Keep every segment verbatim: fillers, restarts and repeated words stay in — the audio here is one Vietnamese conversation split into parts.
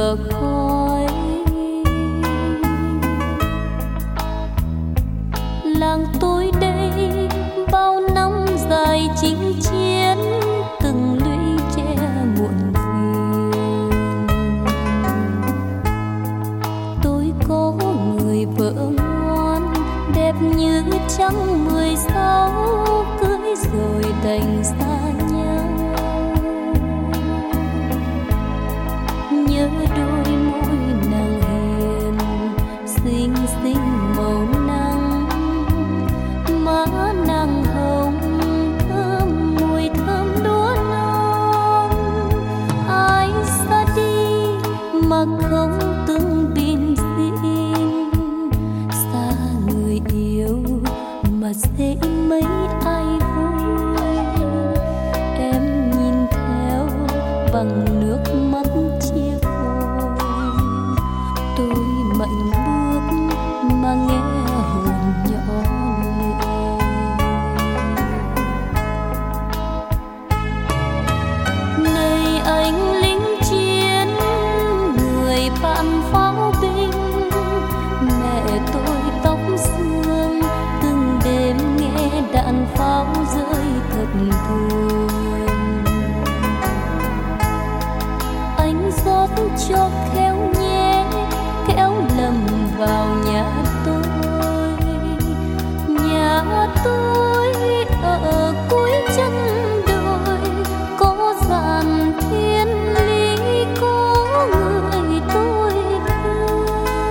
lửa khói. Làng tôi đây bao năm dài chinh chiến, từng lũy tre muộn phiền. Tôi có người vợ ngoan đẹp như trăng mười sáu, cưới rồi đành xa nhau. Nhớ đôi môi nàng hiền xinh xinh màu nắng, má nàng hồng thơm mùi thơm lúa non. Ai xa đi mà không từng bin xin, xa người yêu mà dễ mấy ai vui. Em nhìn theo bằng nước mắt chia phôi, tôi mạnh bước mà nghe hồn nhỏ lệ. Này anh lính chiến, người bạn pháo binh, mẹ tôi tóc xương, từng đêm nghe đạn pháo rơi thật buồn. Anh rót cho khéo nhé, kéo lầm vào nhà tôi. Nhà tôi ở cuối chân đồi, có dàn thiên lý, có người tôi thương.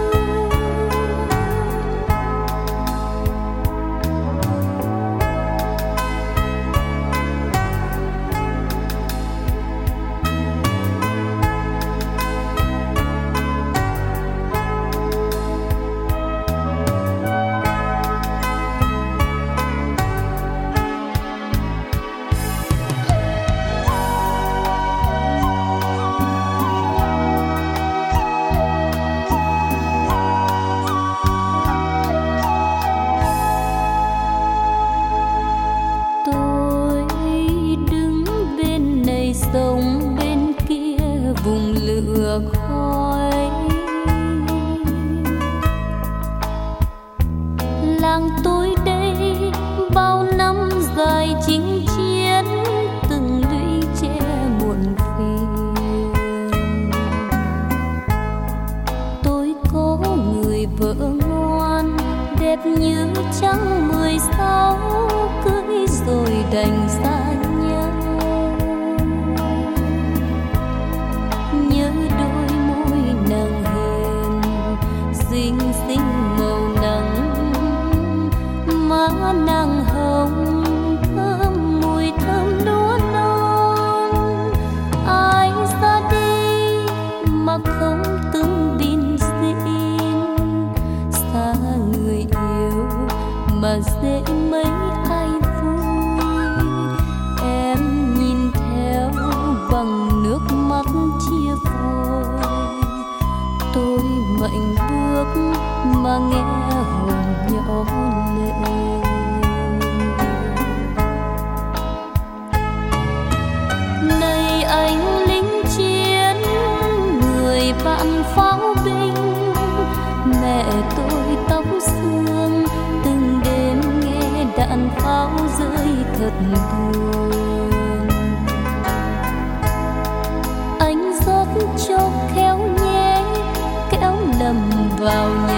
Sông bên kia vùng lửa khói. Làng tôi đây bao năm dài chinh chiến, từng lũy tre muộn phiền. Tôi có người vợ ngoan đẹp như trăng mười sáu, cưới rồi đành xa nhau. Nhớ đôi môi nàng hiền xinh xinh màu nắng, má nàng hồng thơm mùi thơm lúa non. Ai ra đi mà không từng bin xin, xa người yêu mà dễ mấy ai vui. Em nhìn theo bằng nước mắt chia phôi, tôi mạnh bước mà nghe hồn nhỏ lệ. Này anh lính chiến, người bạn pháo binh, mẹ tôi tóc xương, từng đêm nghe đạn pháo rơi thật buồn. Anh rót cho khéo nhé, kéo lầm vào nhà